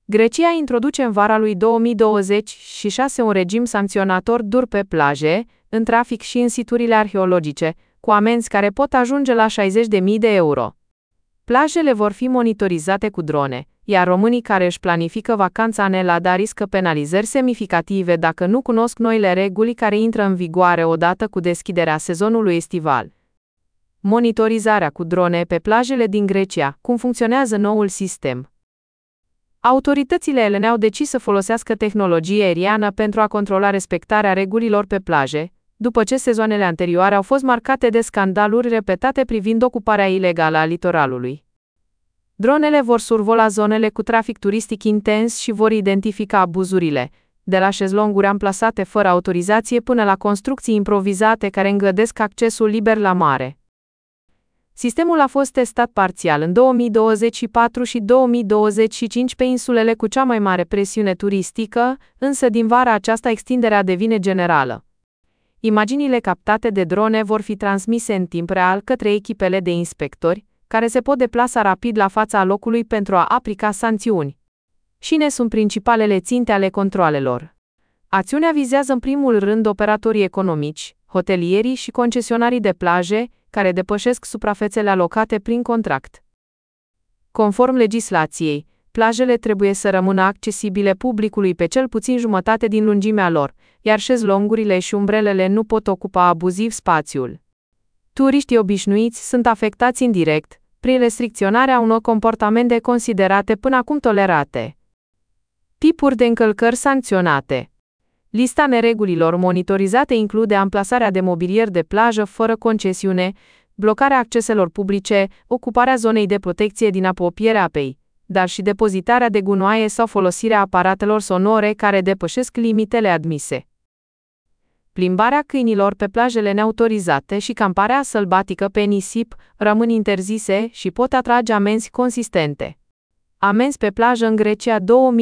Grecia introduce în vara lui 2026 un regim sancționator dur pe plaje, în trafic și în siturile arheologice, cu amenzi care pot ajunge la 60.000 de euro. Plajele vor fi monitorizate cu drone, iar românii care își planifică vacanța în Elada riscă penalizări semnificative dacă nu cunosc noile reguli care intră în vigoare odată cu deschiderea sezonului estival. Monitorizarea cu drone pe plajele din Grecia. Cum funcționează noul sistem? Autoritățile elene au decis să folosească tehnologie aeriană pentru a controla respectarea regulilor pe plaje, după ce sezoanele anterioare au fost marcate de scandaluri repetate privind ocuparea ilegală a litoralului. Dronele vor survola zonele cu trafic turistic intens și vor identifica abuzurile, de la șezlonguri amplasate fără autorizație până la construcții improvizate care îngădesc accesul liber la mare. Sistemul a fost testat parțial în 2024 și 2025 pe insulele cu cea mai mare presiune turistică, însă din vara aceasta extinderea devine generală. Imaginile captate de drone vor fi transmise în timp real către echipele de inspectori, care se pot deplasa rapid la fața locului pentru a aplica sancțiuni. Cine sunt principalele ținte ale controalelor? Acțiunea vizează în primul rând operatorii economici, hotelierii și concesionarii de plaje, care depășesc suprafețele alocate prin contract. Conform legislației, plajele trebuie să rămână accesibile publicului pe cel puțin jumătate din lungimea lor, iar șezlongurile și umbrelele nu pot ocupa abuziv spațiul. Turiștii obișnuiți sunt afectați indirect, prin restricționarea unor comportamente considerate până acum tolerate. Tipuri de încălcări sancționate. Lista neregulilor monitorizate include amplasarea de mobilier de plajă fără concesiune, blocarea acceselor publice, ocuparea zonei de protecție din apropierea apei, dar și depozitarea de gunoaie sau folosirea aparatelor sonore care depășesc limitele admise. Plimbarea câinilor pe plajele neautorizate și camparea sălbatică pe nisip rămân interzise și pot atrage amenzi consistente. Amenzi pe plajă în Grecia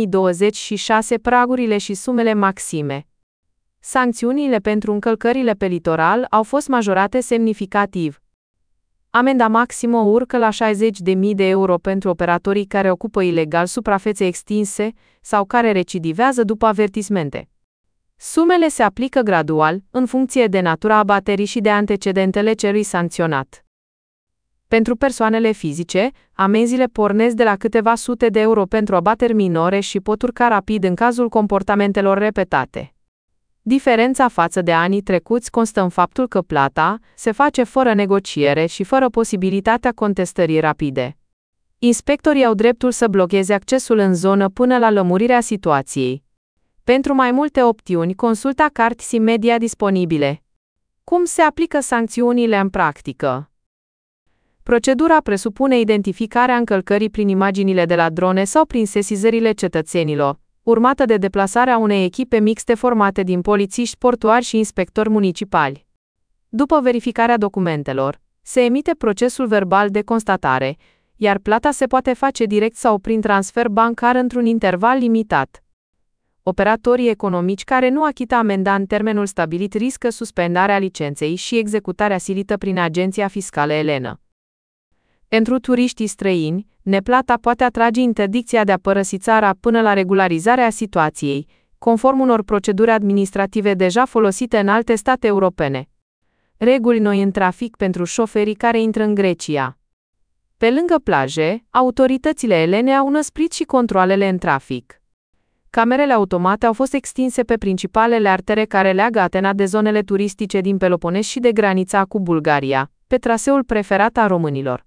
2026. Pragurile și sumele maxime. Sancțiunile pentru încălcările pe litoral au fost majorate semnificativ. Amenda maximă urcă la 60.000 de euro pentru operatorii care ocupă ilegal suprafețe extinse sau care recidivează după avertismente. Sumele se aplică gradual, în funcție de natura abaterii și de antecedentele celui sancționat. Pentru persoanele fizice, amenziile pornesc de la câteva sute de euro pentru abateri minore și pot urca rapid în cazul comportamentelor repetate. Diferența față de anii trecuți constă în faptul că plata se face fără negociere și fără posibilitatea contestării rapide. Inspectorii au dreptul să blocheze accesul în zonă până la lămurirea situației. Pentru mai multe opțiuni, consulta cărți media disponibile. Cum se aplică sancțiunile în practică? Procedura presupune identificarea încălcării prin imaginile de la drone sau prin sesizările cetățenilor, urmată de deplasarea unei echipe mixte formate din polițiști portuari și inspectori municipali. După verificarea documentelor, se emite procesul verbal de constatare, iar plata se poate face direct sau prin transfer bancar într-un interval limitat. Operatorii economici care nu achită amenda în termenul stabilit riscă suspendarea licenței și executarea silită prin Agenția Fiscală Elenă. Pentru turiștii străini, neplata poate atrage interdicția de a părăsi țara până la regularizarea situației, conform unor proceduri administrative deja folosite în alte state europene. Reguli noi în trafic pentru șoferii care intră în Grecia. Pe lângă plaje, autoritățile elene au înăsprit și controalele în trafic. Camerele automate au fost extinse pe principalele artere care leagă Atena de zonele turistice din Pelopones și de granița cu Bulgaria, pe traseul preferat a românilor.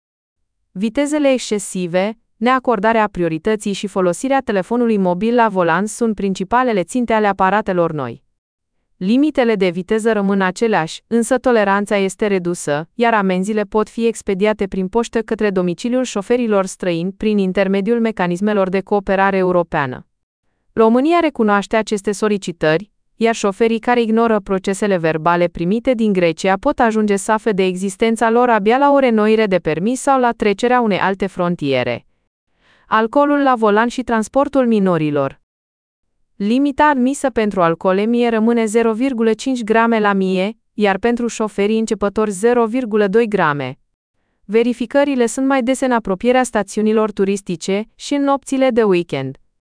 Vitezele excesive, neacordarea priorității și folosirea telefonului mobil la volan sunt principalele ținte ale aparatelor noi. Limitele de viteză rămân aceleași, însă toleranța este redusă, iar amenziile pot fi expediate prin poștă către domiciliul șoferilor străini prin intermediul mecanismelor de cooperare europeană. România recunoaște aceste solicitări, iar șoferii care ignoră procesele verbale primite din Grecia pot ajunge să afle de existența lor abia la o renoire de permis sau la trecerea unei alte frontiere. Alcoolul la volan și transportul minorilor. Limita admisă pentru alcoolemie rămâne 0,5 grame la 1000, iar pentru șoferii începători 0,2 grame. Verificările sunt mai dese în apropierea stațiunilor turistice și în nopțile de weekend.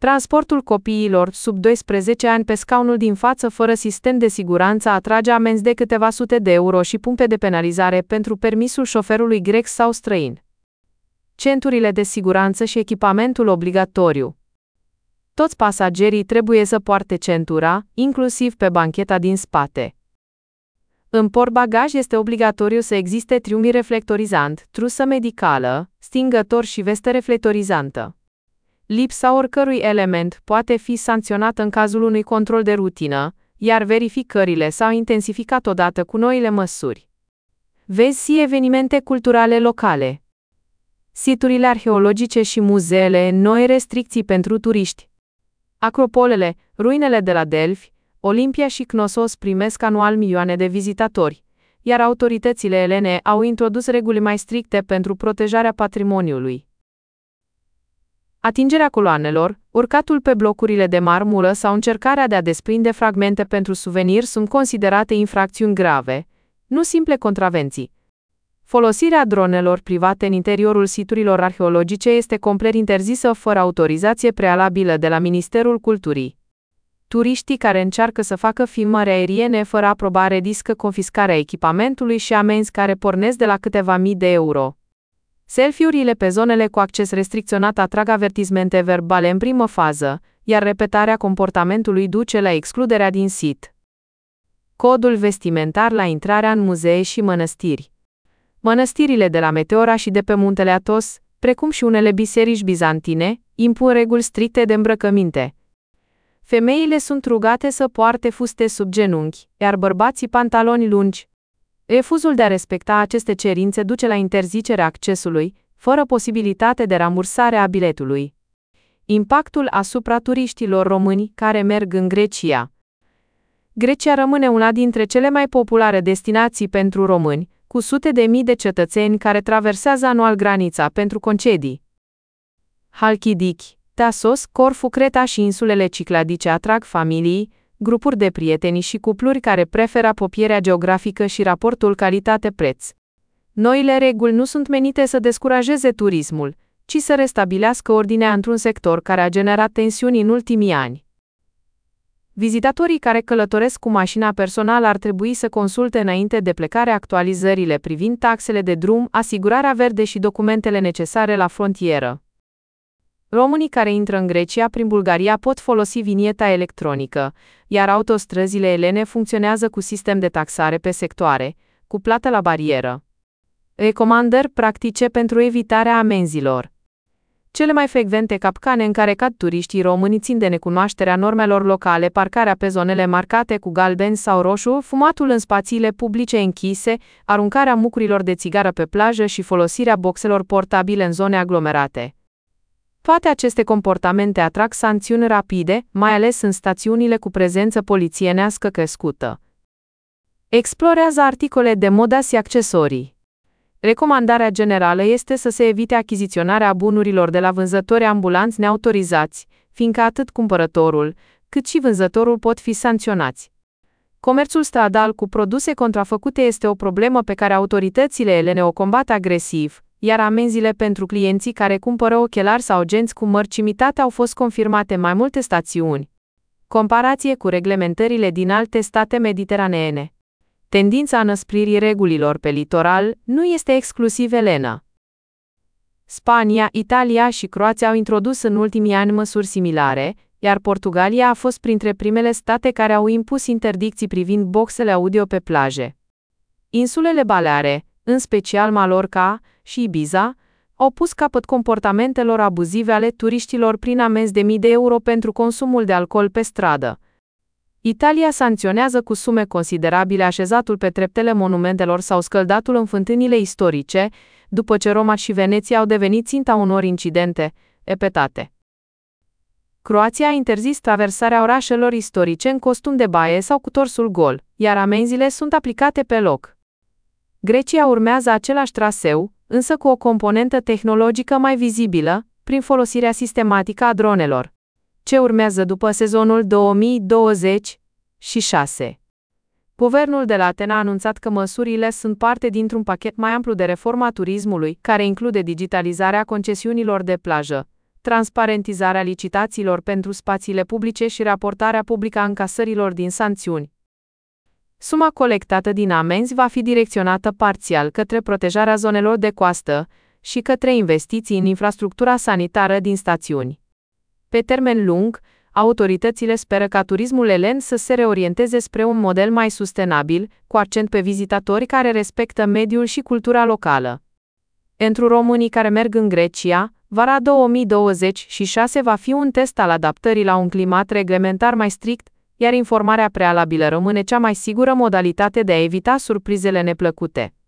Transportul copiilor sub 12 ani pe scaunul din față fără sistem de siguranță atrage amenzi de câteva sute de euro și puncte de penalizare pentru permisul șoferului grec sau străin. Centurile de siguranță și echipamentul obligatoriu. Toți pasagerii trebuie să poarte centura, inclusiv pe bancheta din spate. În portbagaj este obligatoriu să existe triunghi reflectorizant, trusă medicală, stingător și vestă reflectorizantă. Lipsa oricărui element poate fi sancționată în cazul unui control de rutină, iar verificările s-au intensificat odată cu noile măsuri. Vezi și evenimente culturale locale. Siturile arheologice și muzeele, noi restricții pentru turiști. Acropolele, ruinele de la Delfi, Olimpia și Knossos primesc anual milioane de vizitatori, iar autoritățile elene au introdus reguli mai stricte pentru protejarea patrimoniului. Atingerea coloanelor, urcatul pe blocurile de marmură sau încercarea de a desprinde fragmente pentru suvenir sunt considerate infracțiuni grave, nu simple contravenții. Folosirea dronelor private în interiorul siturilor arheologice este complet interzisă fără autorizație prealabilă de la Ministerul Culturii. Turiștii care încearcă să facă filmări aeriene fără aprobare riscă confiscarea echipamentului și amenzi care pornesc de la câteva mii de euro. Selfie-urile pe zonele cu acces restricționat atrag avertismente verbale în primă fază, iar repetarea comportamentului duce la excluderea din sit. Codul vestimentar la intrarea în muzee și mănăstiri. Mănăstirile de la Meteora și de pe muntele Athos, precum și unele biserici bizantine, impun reguli stricte de îmbrăcăminte. Femeile sunt rugate să poarte fuste sub genunchi, iar bărbații pantaloni lungi. Refuzul de a respecta aceste cerințe duce la interzicerea accesului, fără posibilitate de rambursare a biletului. Impactul asupra turiștilor români care merg în Grecia. Grecia rămâne una dintre cele mai populare destinații pentru români, cu sute de mii de cetățeni care traversează anual granița pentru concedii. Halkidiki, Tasos, Corfu, Creta și insulele Cicladice atrag familii, grupuri de prieteni și cupluri care preferă apropierea geografică și raportul calitate-preț. Noile reguli nu sunt menite să descurajeze turismul, ci să restabilească ordinea într-un sector care a generat tensiuni în ultimii ani. Vizitatorii care călătoresc cu mașina personală ar trebui să consulte înainte de plecare actualizările privind taxele de drum, asigurarea verde și documentele necesare la frontieră. Românii care intră în Grecia prin Bulgaria pot folosi vinieta electronică, iar autostrăzile elene funcționează cu sistem de taxare pe sectoare, cu plată la barieră. Recomandări practice pentru evitarea amenzilor. Cele mai frecvente capcane în care cad turiștii români țin de necunoașterea normelor locale, parcarea pe zonele marcate cu galben sau roșu, fumatul în spațiile publice închise, aruncarea mucurilor de țigară pe plajă și folosirea boxelor portabile în zone aglomerate. Toate aceste comportamente atrag sancțiuni rapide, mai ales în stațiunile cu prezență polițienească crescută. Explorează articole de modă și accesorii. Recomandarea generală este să se evite achiziționarea bunurilor de la vânzători ambulanți neautorizați, fiindcă atât cumpărătorul, cât și vânzătorul pot fi sancționați. Comerțul stradal cu produse contrafăcute este o problemă pe care autoritățile elene o combat agresiv, iar amenziile pentru clienții care cumpără ochelari sau genți cu mărci imitate au fost confirmate în mai multe stațiuni. Comparație cu reglementările din alte state mediteraneene. Tendința înăspririi regulilor pe litoral nu este exclusiv elenă. Spania, Italia și Croația au introdus în ultimii ani măsuri similare, iar Portugalia a fost printre primele state care au impus interdicții privind boxele audio pe plaje. Insulele Baleare, în special Mallorca și Ibiza, au pus capăt comportamentelor abuzive ale turiștilor prin amenzi de mii de euro pentru consumul de alcool pe stradă. Italia sancționează cu sume considerabile așezatul pe treptele monumentelor sau scăldatul în fântânile istorice, după ce Roma și Veneția au devenit ținta unor incidente repetate. Croația a interzis traversarea orașelor istorice în costum de baie sau cu torsul gol, iar amenziile sunt aplicate pe loc. Grecia urmează același traseu, însă cu o componentă tehnologică mai vizibilă, prin folosirea sistematică a dronelor. Ce urmează după sezonul 2026? Guvernul de la Atena a anunțat că măsurile sunt parte dintr-un pachet mai amplu de reforma turismului, care include digitalizarea concesiunilor de plajă, transparentizarea licitațiilor pentru spațiile publice și raportarea publică a încasărilor din sancțiuni. Suma colectată din amenzi va fi direcționată parțial către protejarea zonelor de coastă și către investiții în infrastructura sanitară din stațiuni. Pe termen lung, autoritățile speră ca turismul elen să se reorienteze spre un model mai sustenabil, cu accent pe vizitatori care respectă mediul și cultura locală. Pentru românii care merg în Grecia, vara 2026 va fi un test al adaptării la un climat reglementar mai strict, iar informarea prealabilă rămâne cea mai sigură modalitate de a evita surprizele neplăcute.